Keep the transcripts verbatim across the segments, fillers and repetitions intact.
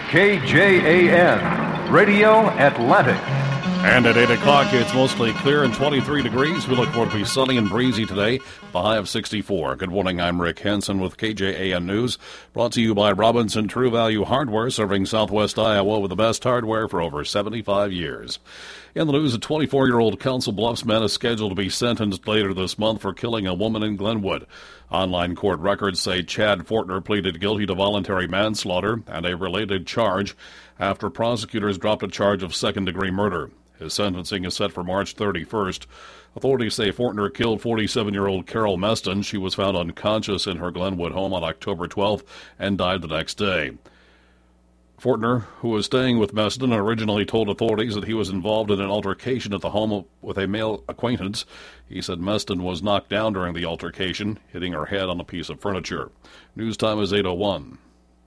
K J A N, Radio Atlantic. And at eight o'clock, it's mostly clear and twenty-three degrees. We look for it to be sunny and breezy today, the high of sixty-four. Good morning, I'm Rick Henson with K J A N News, brought to you by Robinson True Value Hardware, serving Southwest Iowa with the best hardware for over seventy-five years. In the news, a twenty-four-year-old Council Bluffs man is scheduled to be sentenced later this month for killing a woman in Glenwood. Online court records say Chad Fortner pleaded guilty to voluntary manslaughter and a related charge after prosecutors dropped a charge of second-degree murder. His sentencing is set for March thirty-first. Authorities say Fortner killed forty-seven-year-old Carol Meston. She was found unconscious in her Glenwood home on October twelfth and died the next day. Fortner, who was staying with Meston, originally told authorities that he was involved in an altercation at the home with a male acquaintance. He said Meston was knocked down during the altercation, hitting her head on a piece of furniture. News time is eight oh one.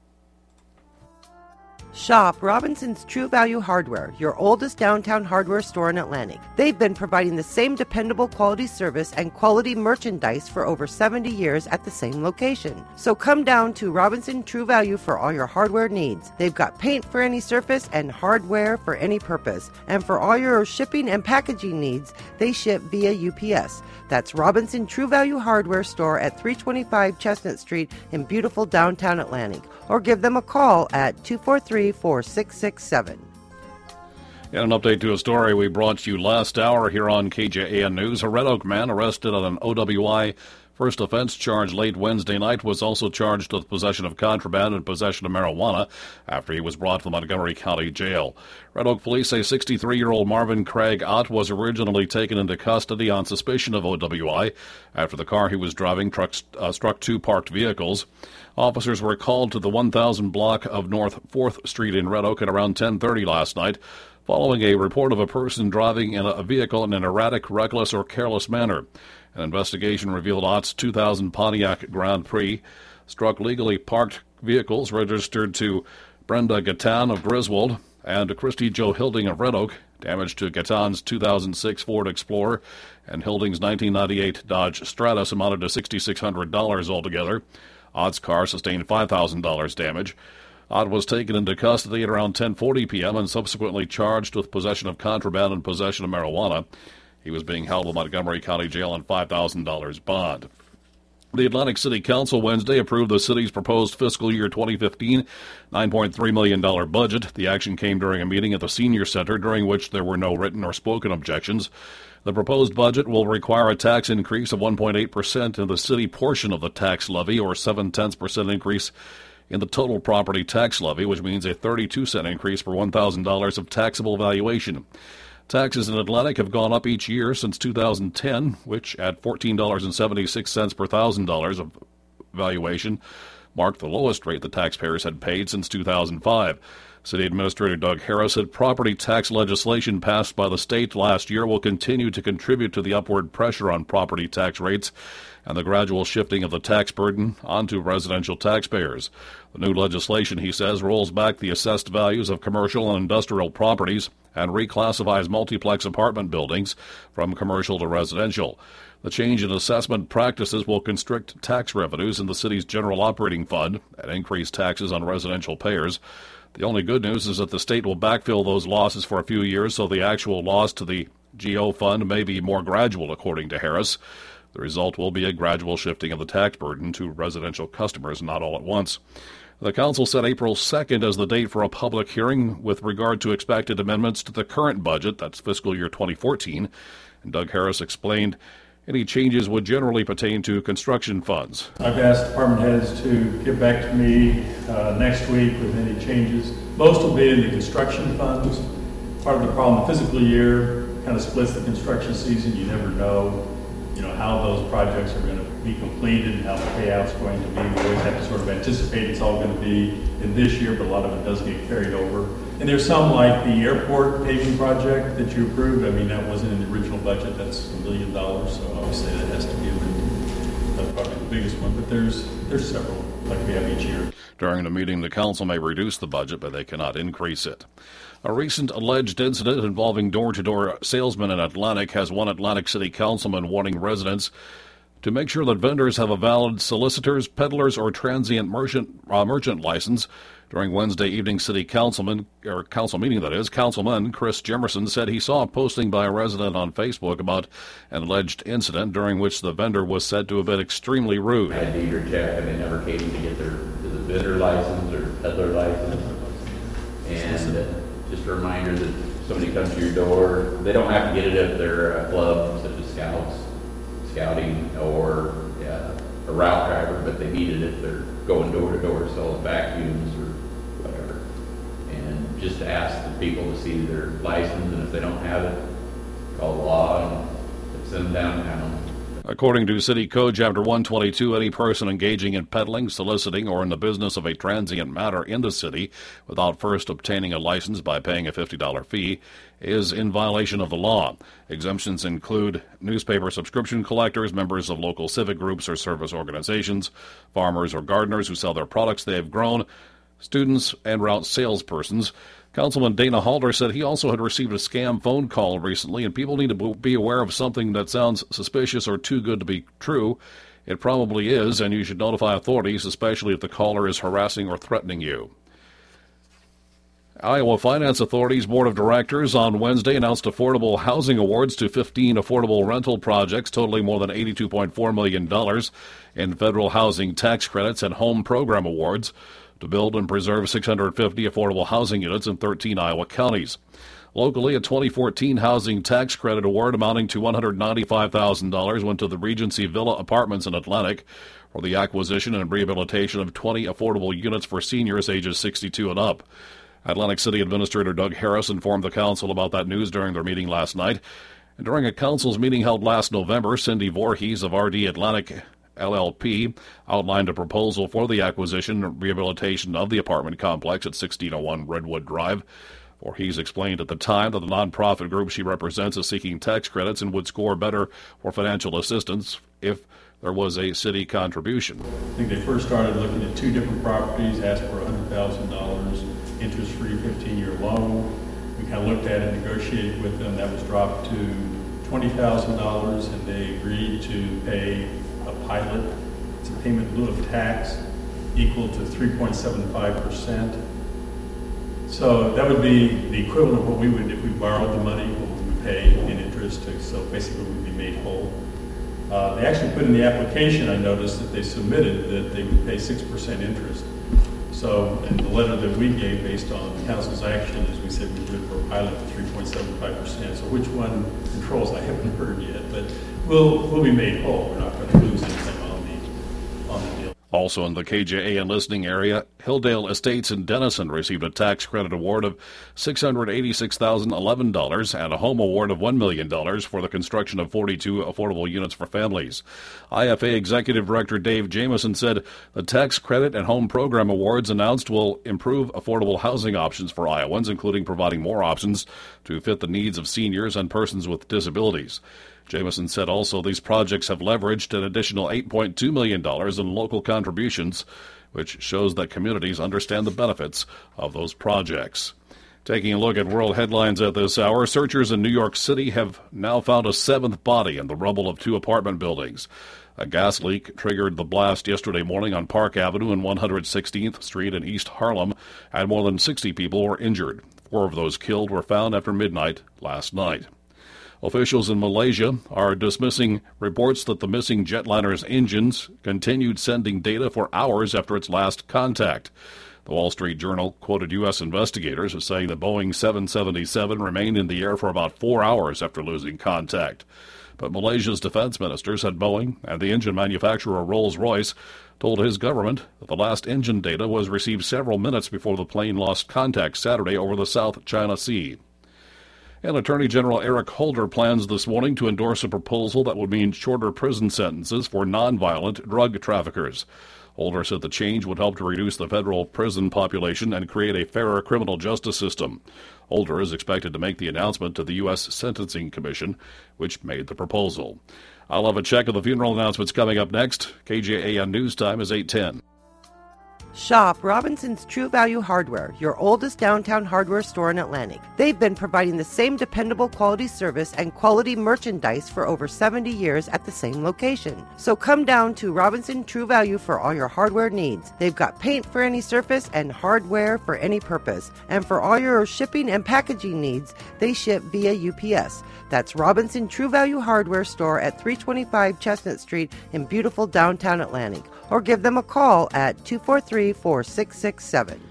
Shop Robinson's True Value Hardware, your oldest downtown hardware store in Atlantic. They've been providing the same dependable quality service and quality merchandise for over seventy years at the same location. So come down to Robinson True Value for all your hardware needs. They've got paint for any surface and hardware for any purpose. And for all your shipping and packaging needs, they ship via U P S. That's Robinson True Value Hardware Store at three twenty-five Chestnut Street in beautiful downtown Atlantic. Or give them a call at two four three, four six six seven. And an update to a story we brought you last hour here on K J A N News. A Red Oak man arrested on an O W I first offense charge late Wednesday night was also charged with possession of contraband and possession of marijuana after he was brought to the Montgomery County Jail. Red Oak police say sixty-three-year-old Marvin Craig Ott was originally taken into custody on suspicion of O W I after the car he was driving truck, uh, struck two parked vehicles. Officers were called to the one thousand block of North fourth Street in Red Oak at around ten thirty last night, following a report of a person driving in a vehicle in an erratic, reckless, or careless manner. An investigation revealed Ott's two thousand Pontiac Grand Prix struck legally parked vehicles registered to Brenda Gatan of Griswold and Christy Joe Hilding of Red Oak. Damage to Gatan's two thousand six Ford Explorer and Hilding's nineteen ninety-eight Dodge Stratus amounted to six thousand six hundred dollars altogether. Ott's car sustained five thousand dollars damage. Ott was taken into custody at around ten forty p.m. and subsequently charged with possession of contraband and possession of marijuana. He was being held at Montgomery County Jail on five thousand dollars bond. The Atlantic City Council Wednesday approved the city's proposed fiscal year twenty fifteen nine point three million dollars budget. The action came during a meeting at the Senior Center, during which there were no written or spoken objections. The proposed budget will require a tax increase of one point eight percent in the city portion of the tax levy, or seven tenths percent increase in the total property tax levy, which means a thirty-two cent increase per one thousand dollars of taxable valuation. Taxes in Atlantic have gone up each year since two thousand ten, which at fourteen dollars and seventy-six cents per one thousand dollars of valuation marked the lowest rate the taxpayers had paid since two thousand five. City Administrator Doug Harris said property tax legislation passed by the state last year will continue to contribute to the upward pressure on property tax rates and the gradual shifting of the tax burden onto residential taxpayers. The new legislation, he says, rolls back the assessed values of commercial and industrial properties and reclassifies multiplex apartment buildings from commercial to residential. The change in assessment practices will constrict tax revenues in the city's general operating fund and increase taxes on residential payers. The only good news is that the state will backfill those losses for a few years, so the actual loss to the G O fund may be more gradual, according to Harris. The result will be a gradual shifting of the tax burden to residential customers, not all at once. The council set April second as the date for a public hearing with regard to expected amendments to the current budget, that's fiscal year twenty fourteen. And Doug Harris explained any changes would generally pertain to construction funds. I've asked department heads to get back to me uh, next week with any changes. Most will be in the construction funds. Part of the problem, the fiscal year kind of splits the construction season. You never know, you know, how those projects are going to be completed and how the payout's going to be. We always have to sort of anticipate it's all going to be in this year, but a lot of it does get carried over. And there's some like the airport paving project that you approved. I mean, that wasn't in the original budget. That's a million dollars, so obviously that has to be amended. That's probably the biggest one, but there's there's several like we have each year. During the meeting, the council may reduce the budget, but they cannot increase it. A recent alleged incident involving door-to-door salesmen in Atlantic has one Atlantic City councilman warning residents to make sure that vendors have a valid solicitor's, peddler's, or transient merchant, uh, merchant license. During Wednesday evening city councilman, or council meeting that is, Councilman Chris Jimerson said he saw a posting by a resident on Facebook about an alleged incident during which the vendor was said to have been extremely rude. I had to either check and they never came to get their to the bidder license or peddler license. And uh, just a reminder that somebody comes to your door, they don't have to get it if they're a club such as Scouts, Scouting, or uh, a route driver, but they need it if they're going door to door selling vacuums or whatever. And just to ask the people to see their license, and if they don't have it, call the law and send them downtown. According to City Code Chapter one twenty-two, any person engaging in peddling, soliciting, or in the business of a transient matter in the city without first obtaining a license by paying a fifty dollars fee is in violation of the law. Exemptions include newspaper subscription collectors, members of local civic groups or service organizations, farmers or gardeners who sell their products they have grown, students, and route salespersons. Councilman Dana Halder said he also had received a scam phone call recently, and people need to be aware of something that sounds suspicious or too good to be true. It probably is, and you should notify authorities, especially if the caller is harassing or threatening you. Iowa Finance Authority's Board of Directors on Wednesday announced affordable housing awards to fifteen affordable rental projects totaling more than eighty-two point four million dollars in federal housing tax credits and home program awards to build and preserve six hundred fifty affordable housing units in thirteen Iowa counties. Locally, a twenty fourteen housing tax credit award amounting to one hundred ninety-five thousand dollars went to the Regency Villa Apartments in Atlantic for the acquisition and rehabilitation of twenty affordable units for seniors ages sixty-two and up. Atlantic City Administrator Doug Harris informed the council about that news during their meeting last night. And during a council's meeting held last November, Cindy Voorhees of R D Atlantic L L P outlined a proposal for the acquisition and rehabilitation of the apartment complex at sixteen oh one Redwood Drive. Voorhees explained at the time that the nonprofit group she represents is seeking tax credits and would score better for financial assistance if there was a city contribution. I think they first started looking at two different properties, asked for one hundred thousand dollars, interest-free fifteen-year loan. We kind of looked at it, negotiated with them. That was dropped to twenty thousand dollars, and they agreed to pay a pilot. It's a payment in lieu of tax equal to three point seven five percent. So that would be the equivalent of what we would, if we borrowed the money, what we would pay in interest. To, so basically we'd be made whole. Uh, they actually put in the application, I noticed, that they submitted that they would pay six percent interest. So, and the letter that we gave based on the council's action is we said we would for a pilot for three point seven five percent. So which one controls, I haven't heard yet, but we'll we'll be made whole. We're not going to lose anything on the on the deal. Also in the K J A N listening area, Hilldale Estates in Denison received a tax credit award of six hundred eighty-six thousand eleven dollars and a home award of one million dollars for the construction of forty-two affordable units for families. I F A Executive Director Dave Jameson said the tax credit and home program awards announced will improve affordable housing options for Iowans, including providing more options to fit the needs of seniors and persons with disabilities. Jameson said also these projects have leveraged an additional eight point two million dollars in local contributions, which shows that communities understand the benefits of those projects. Taking a look at world headlines at this hour, searchers in New York City have now found a seventh body in the rubble of two apartment buildings. A gas leak triggered the blast yesterday morning on Park Avenue and one hundred sixteenth Street in East Harlem, and more than sixty people were injured. Four of those killed were found after midnight last night. Officials in Malaysia are dismissing reports that the missing jetliner's engines continued sending data for hours after its last contact. The Wall Street Journal quoted U S investigators as saying the Boeing seven seventy-seven remained in the air for about four hours after losing contact. But Malaysia's defense minister said Boeing and the engine manufacturer Rolls-Royce told his government that the last engine data was received several minutes before the plane lost contact Saturday over the South China Sea. And Attorney General Eric Holder plans this morning to endorse a proposal that would mean shorter prison sentences for nonviolent drug traffickers. Holder said the change would help to reduce the federal prison population and create a fairer criminal justice system. Holder is expected to make the announcement to the U S Sentencing Commission, which made the proposal. I'll have a check of the funeral announcements coming up next. K J A N News Time is eight ten. Shop Robinson's True Value Hardware, your oldest downtown hardware store in Atlantic. They've been providing the same dependable quality service and quality merchandise for over seventy years at the same location. So come down to Robinson True Value for all your hardware needs. They've got paint for any surface and hardware for any purpose. And for all your shipping and packaging needs, they ship via U P S. That's Robinson True Value Hardware Store at three twenty-five Chestnut Street in beautiful downtown Atlantic. Or give them a call at two four three, four six six seven.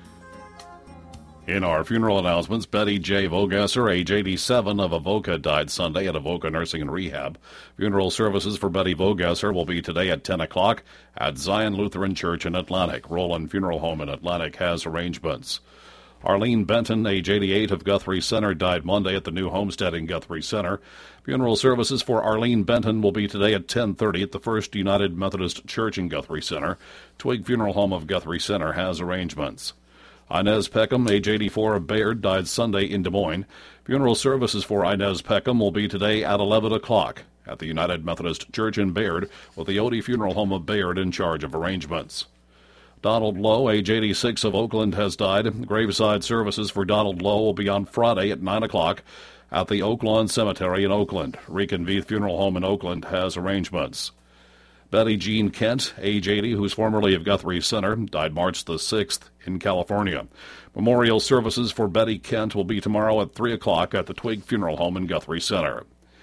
In our funeral announcements, Betty J. Vogasser, age eighty-seven, of Avoca, died Sunday at Avoca Nursing and Rehab. Funeral services for Betty Vogasser will be today at ten o'clock at Zion Lutheran Church in Atlantic. Roland Funeral Home in Atlantic has arrangements. Arlene Benton, age eighty-eight, of Guthrie Center, died Monday at the new homestead in Guthrie Center. Funeral services for Arlene Benton will be today at ten thirty at the First United Methodist Church in Guthrie Center. Twig Funeral Home of Guthrie Center has arrangements. Inez Peckham, age eighty-four, of Bayard, died Sunday in Des Moines. Funeral services for Inez Peckham will be today at eleven o'clock at the United Methodist Church in Bayard, with the Odie Funeral Home of Bayard in charge of arrangements. Donald Lowe, age eighty-six, of Oakland, has died. Graveside services for Donald Lowe will be on Friday at nine o'clock at the Oak Lawn Cemetery in Oakland. Reconveith Funeral Home in Oakland has arrangements. Betty Jean Kent, age eighty, who's formerly of Guthrie Center, died March the sixth in California. Memorial services for Betty Kent will be tomorrow at three o'clock at the Twig Funeral Home in Guthrie Center.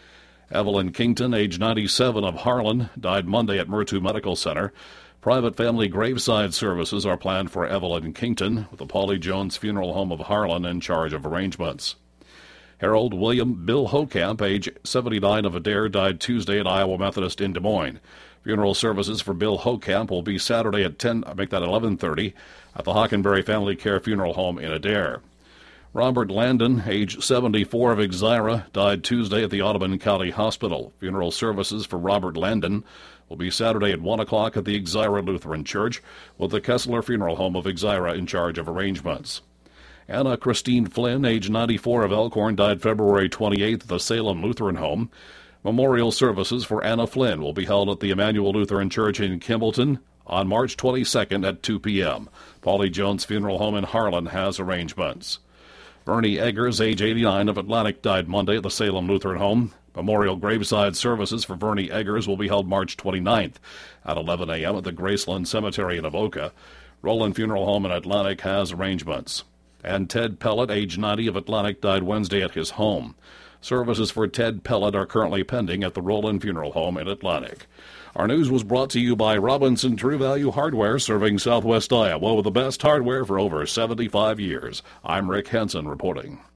Evelyn Kington, age ninety-seven, of Harlan, died Monday at Murtu Medical Center. Private family graveside services are planned for Evelyn Kington, with the Paulie Jones Funeral Home of Harlan in charge of arrangements. Harold William Bill Hokamp, age seventy-nine, of Adair, died Tuesday at Iowa Methodist in Des Moines. Funeral services for Bill Hokamp will be Saturday at ten, I make that eleven thirty, at the Hockenberry Family Care Funeral Home in Adair. Robert Landon, age seventy-four, of Exira, died Tuesday at the Audubon County Hospital. Funeral services for Robert Landon will be Saturday at one o'clock at the Exira Lutheran Church, with the Kessler Funeral Home of Exira in charge of arrangements. Anna Christine Flynn, age ninety-four, of Elkhorn, died February twenty-eighth at the Salem Lutheran Home. Memorial services for Anna Flynn will be held at the Emmanuel Lutheran Church in Kimballton on March twenty-second at two p.m. Paulie Jones Funeral Home in Harlan has arrangements. Bernie Eggers, age eighty-nine, of Atlantic, died Monday at the Salem Lutheran Home. Memorial graveside services for Bernie Eggers will be held March twenty-ninth at eleven a.m. at the Graceland Cemetery in Avoca. Roland Funeral Home in Atlantic has arrangements. And Ted Pellet, age ninety, of Atlantic, died Wednesday at his home. Services for Ted Pellet are currently pending at the Roland Funeral Home in Atlantic. Our news was brought to you by Robinson True Value Hardware, serving Southwest Iowa with the best hardware for over seventy-five years. I'm Rick Henson reporting.